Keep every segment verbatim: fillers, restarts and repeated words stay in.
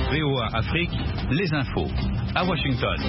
V O A Afrique, les infos. À Washington.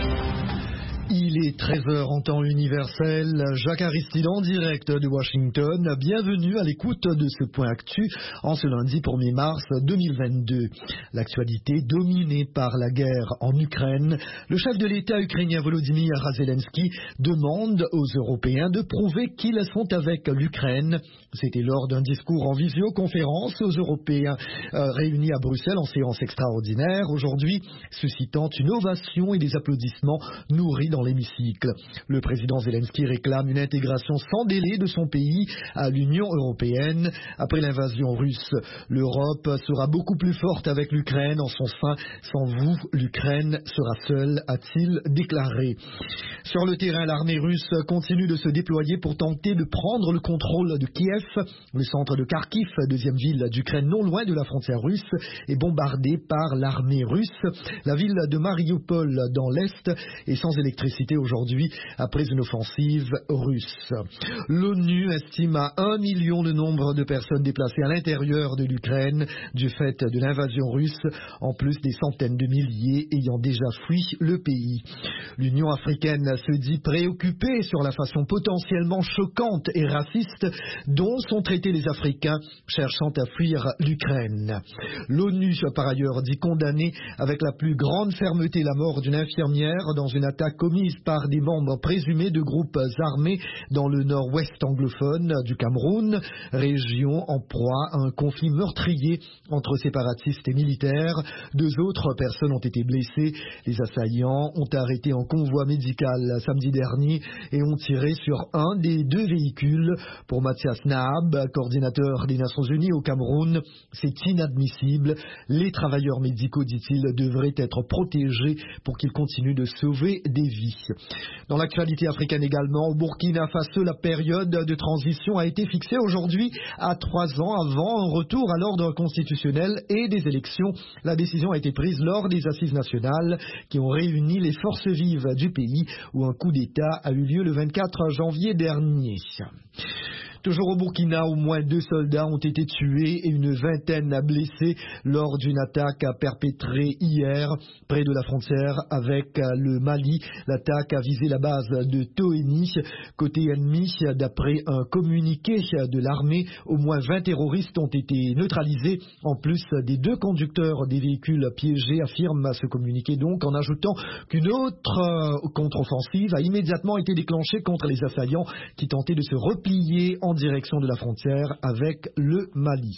Il est treize heures en temps universel. Jacques Aristide en direct de Washington. Bienvenue à l'écoute de ce point actu en ce lundi premier mars deux mille vingt-deux. L'actualité dominée par la guerre en Ukraine. Le chef de l'État ukrainien Volodymyr Zelensky demande aux Européens de prouver qu'ils sont avec l'Ukraine. C'était lors d'un discours en visioconférence aux Européens euh, réunis à Bruxelles en séance extraordinaire. Aujourd'hui, suscitant une ovation et des applaudissements nourris dans l'hémicycle. Le président Zelensky réclame une intégration sans délai de son pays à l'Union européenne. Après l'invasion russe, l'Europe sera beaucoup plus forte avec l'Ukraine en son sein. Sans vous, l'Ukraine sera seule, a-t-il déclaré. Sur le terrain, l'armée russe continue de se déployer pour tenter de prendre le contrôle de Kiev. Le centre de Kharkiv, deuxième ville d'Ukraine non loin de la frontière russe, est bombardé par l'armée russe. La ville de Mariupol dans l'Est est sans électricité aujourd'hui après une offensive russe. L'ONU estime à un million le nombre de personnes déplacées à l'intérieur de l'Ukraine du fait de l'invasion russe, en plus des centaines de milliers ayant déjà fui le pays. L'Union africaine se dit préoccupée sur la façon potentiellement choquante et raciste dont sont traités les Africains cherchant à fuir l'Ukraine. L'ONU par ailleurs dit condamner avec la plus grande fermeté la mort d'une infirmière dans une attaque commise par des membres présumés de groupes armés dans le nord-ouest anglophone du Cameroun, région en proie à un conflit meurtrier entre séparatistes et militaires. Deux autres personnes ont été blessées. Les assaillants ont arrêté un convoi médical samedi dernier et ont tiré sur un des deux véhicules. Pour Mathias Naab, coordinateur des Nations Unies au Cameroun, c'est inadmissible. Les travailleurs médicaux, dit-il, devraient être protégés pour qu'ils continuent de sauver des vies. Dans l'actualité africaine également, au Burkina Faso, la période de transition a été fixée aujourd'hui à trois ans avant un retour à l'ordre constitutionnel et des élections. La décision a été prise lors des assises nationales qui ont réuni les forces vives du pays où un coup d'État a eu lieu le vingt-quatre janvier dernier. Toujours au Burkina, au moins deux soldats ont été tués et une vingtaine blessés lors d'une attaque perpétrée hier près de la frontière avec le Mali. L'attaque a visé la base de Toeni. Côté ennemi, d'après un communiqué de l'armée, au moins vingt terroristes ont été neutralisés, en plus des deux conducteurs des véhicules piégés, affirme ce communiqué donc, en ajoutant qu'une autre contre-offensive a immédiatement été déclenchée contre les assaillants qui tentaient de se replier en direction de la frontière avec le Mali.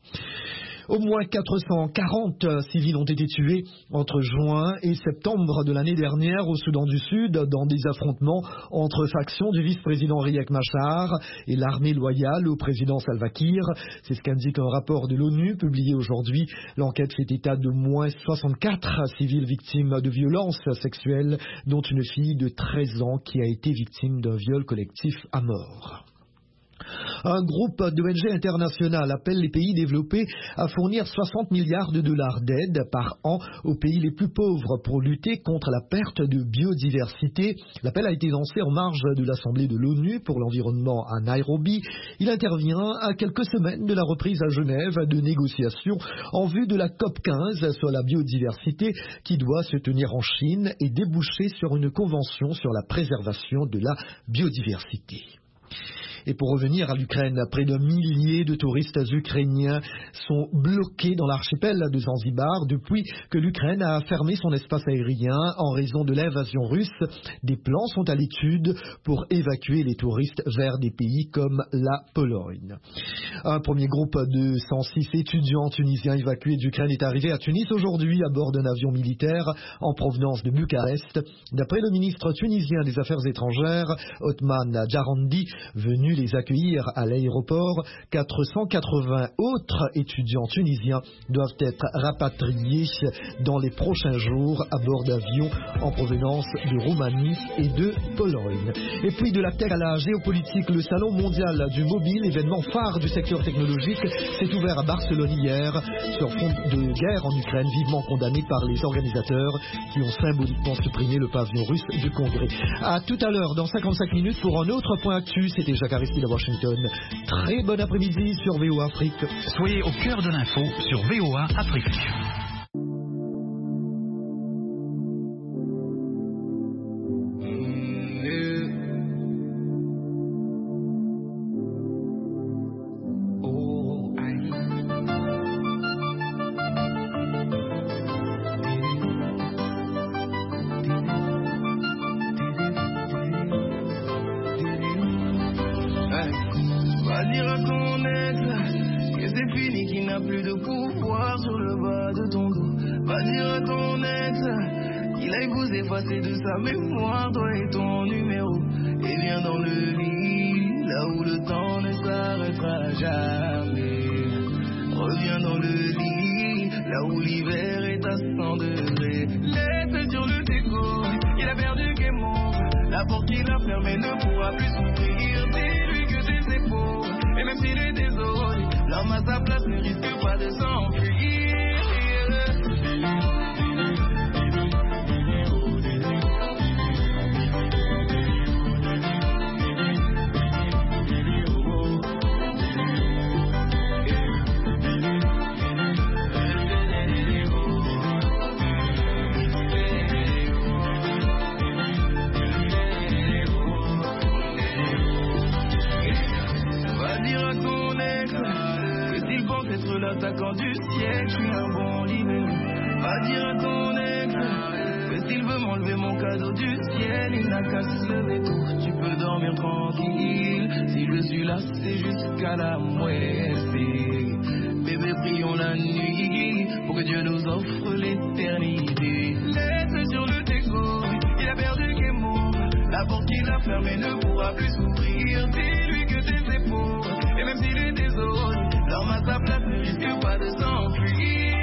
Au moins quatre cent quarante civils ont été tués entre juin et septembre de l'année dernière au Soudan du Sud dans des affrontements entre factions du vice-président Riek Machar et l'armée loyale au président Salva Kiir. C'est ce qu'indique un rapport de l'ONU publié aujourd'hui. L'enquête fait état de moins soixante-quatre civils victimes de violences sexuelles, dont une fille de treize ans qui a été victime d'un viol collectif à mort. Un groupe d'O N G international appelle les pays développés à fournir soixante milliards de dollars d'aide par an aux pays les plus pauvres pour lutter contre la perte de biodiversité. L'appel a été lancé en marge de l'Assemblée de l'ONU pour l'environnement à Nairobi. Il intervient à quelques semaines de la reprise à Genève de négociations en vue de la COP quinze sur la biodiversité qui doit se tenir en Chine et déboucher sur une convention sur la préservation de la biodiversité. Et pour revenir à l'Ukraine, près d'un millier de touristes ukrainiens sont bloqués dans l'archipel de Zanzibar depuis que l'Ukraine a fermé son espace aérien en raison de l'invasion russe. Des plans sont à l'étude pour évacuer les touristes vers des pays comme la Pologne. Un premier groupe de cent six étudiants tunisiens évacués d'Ukraine est arrivé à Tunis aujourd'hui à bord d'un avion militaire en provenance de Bucarest. D'après le ministre tunisien des Affaires étrangères, Othman Jarandi, venu les accueillir à l'aéroport, quatre cent quatre-vingts autres étudiants tunisiens doivent être rapatriés dans les prochains jours à bord d'avions en provenance de Roumanie et de Pologne. Et puis de la tech à la géopolitique, le Salon mondial du mobile, événement phare du secteur technologique, s'est ouvert à Barcelone hier sur fond de guerre en Ukraine, vivement condamné par les organisateurs qui ont symboliquement supprimé le pavillon russe du Congrès. À tout à l'heure, dans cinquante-cinq minutes, pour un autre point actu. C'était Jacques Aristide à Washington. Très bon après-midi sur V O A Afrique. Soyez au cœur de l'info sur V O A Afrique. dire à ton ex qu'il aille vous effacer de sa mémoire, toi et ton numéro, et viens dans le lit, là où le temps ne s'arrêtera jamais. Reviens dans le lit, là où l'hiver est à cent degrés. Laisse sur le déco, il a perdu game over. La porte qu'il a fermée ne pourra plus s'ouvrir. Dis-lui que tes épaules, et même s'il est désolé, l'homme à sa place ne risque pas de s'enfuir. L'attaquant du siècle, je suis un bon libéré. Va dire à ton ex que s'il veut m'enlever mon cadeau du ciel, il n'a qu'à se lever tôt. Tu peux dormir tranquille. Si je suis là, c'est jusqu'à la muerte. Bébé, prions la nuit pour que Dieu nous offre l'éternité. Laisse sur le déco, il a perdu game over. La porte qu'il a fermée ne pourra plus s'ouvrir. Dis-lui que tes épaules, et même s'il est désolé, l'homme à sa place ne risque pas de s'enfuir.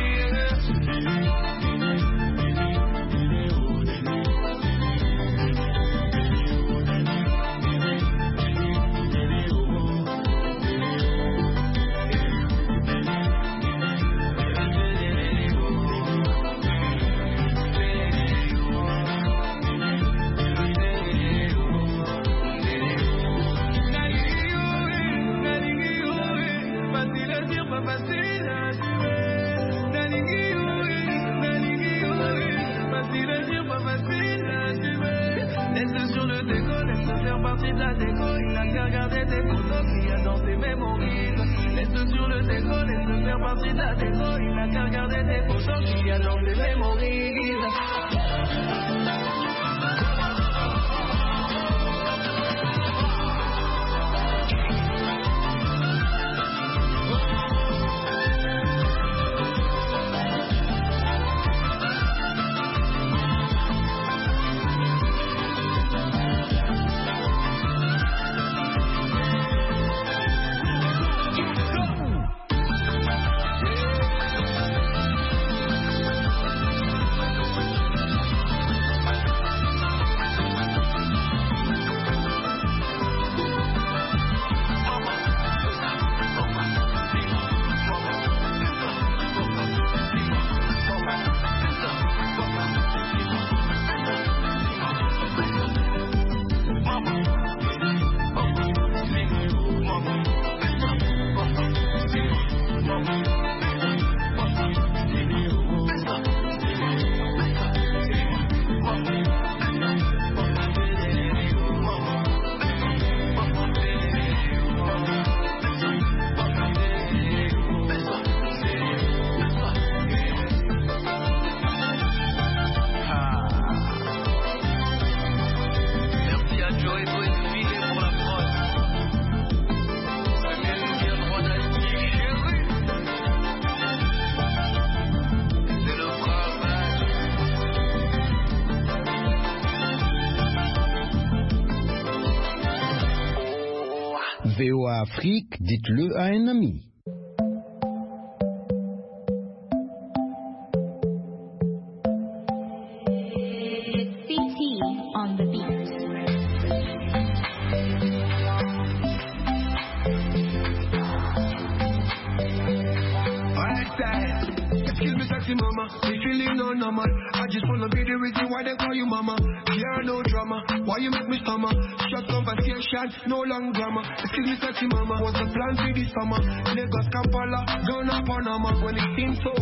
Laisse sur le déco, laisse faire partie de la déco. Il n'a qu'à regarder tes photos qu'il y a dans tes mémories. Laisse sur le déco, laisse faire partie de la déco. Il n'a qu'à regarder tes photos qu'il y a dans tes mémories. V O A Afrique, dites-le à un ami. C T on the beat. Excuse me, sexy mama, me feeling no normal. I just wanna be the reason why they call you mama. Yeah, no drama, why you make me stammer? Short conversation, no long drama. Excuse me, sexy mama, what's the plan for this summer? Lagos, Kampala, Ghana, Panama. When it seems so